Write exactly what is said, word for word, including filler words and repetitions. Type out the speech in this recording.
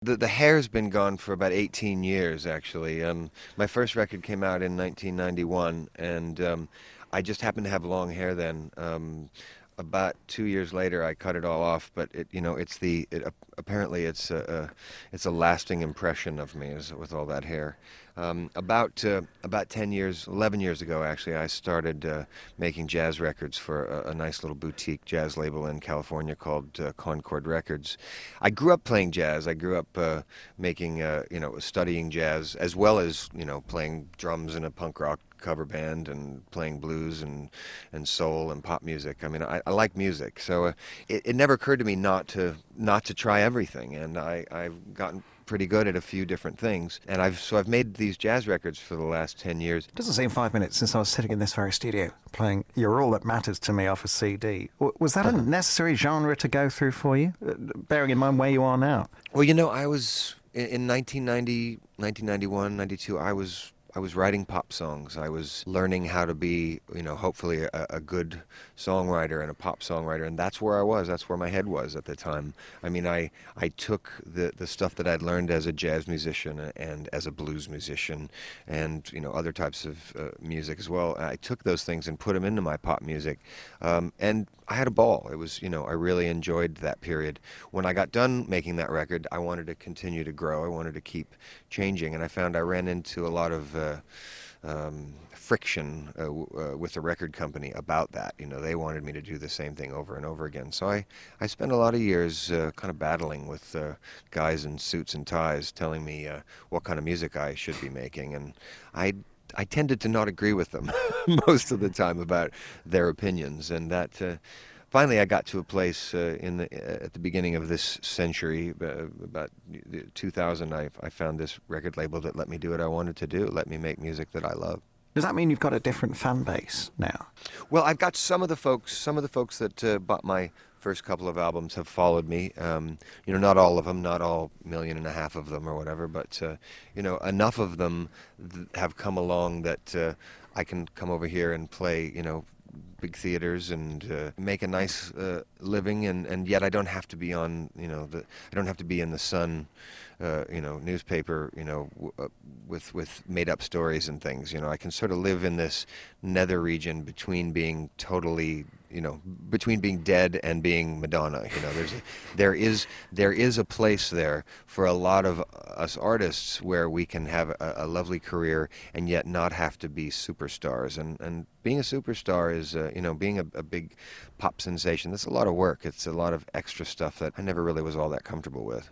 The the hair's been gone for about eighteen years, actually. Um, my first record came out in nineteen ninety-one, and um, I just happened to have long hair then. Um, about two years later, I cut it all off, but it, you know, it's the it, apparently it's a, a it's a lasting impression of me is with all that hair. Um, about uh, about ten years, eleven years ago, actually, I started uh, making jazz records for a, a nice little boutique jazz label in California called uh, Concord Records. I grew up playing jazz. I grew up uh, making, uh, you know, studying jazz as well as, you know, playing drums in a punk rock cover band and playing blues and and soul and pop music. I mean, I, I like music, so uh, it, it never occurred to me not to not to try everything, and I I've gotten pretty good at a few different things, and I've so I've made these jazz records for the last ten years. It doesn't seem five minutes since I was sitting in this very studio playing You're All That Matters to Me off a C D. Was that a necessary genre to go through for you, bearing in mind where you are now? Well, you know, I was in, in nineteen ninety, nineteen ninety-one, ninety-two. I was I was writing pop songs. I was learning how to be, you know, hopefully a, a good songwriter and a pop songwriter, and that's where I was. That's where my head was at the time. I mean, I I took the the stuff that I'd learned as a jazz musician and as a blues musician, and you know other types of uh, music as well. I took those things and put them into my pop music, um, and I had a ball. It was, you know, I really enjoyed that period. When I got done making that record, I wanted to continue to grow. I wanted to keep changing, and I found I ran into a lot of uh, um, friction uh, w- uh, with the record company about that. You know, they wanted me to do the same thing over and over again. So I, I spent a lot of years uh, kind of battling with uh, guys in suits and ties telling me uh, what kind of music I should be making, and I I tended to not agree with them most of the time about their opinions, and that uh, finally I got to a place uh, in the uh, at the beginning of this century, uh, about two thousand. I, I found this record label that let me do what I wanted to do, let me make music that I love. Does that mean you've got a different fan base now? Well, I've got some of the folks, some of the folks that uh, bought my first couple of albums have followed me. Um, you know, not all of them, not all million and a half of them or whatever, but uh, you know, enough of them th- have come along that uh, I can come over here and play, you know, big theaters and uh, make a nice uh, living, and, and yet I don't have to be on, you know, the I don't have to be in the Sun, uh, you know, newspaper, you know, w- uh, with with made up stories and things. You know, I can sort of live in this nether region between being totally, you know, between being dead and being Madonna. You know, there's a, there is there is a place there for a lot of us artists where we can have a, a lovely career and yet not have to be superstars. And and being a superstar is, uh, you know, being a, a big pop sensation. That's a lot of work. It's a lot of extra stuff that I never really was all that comfortable with.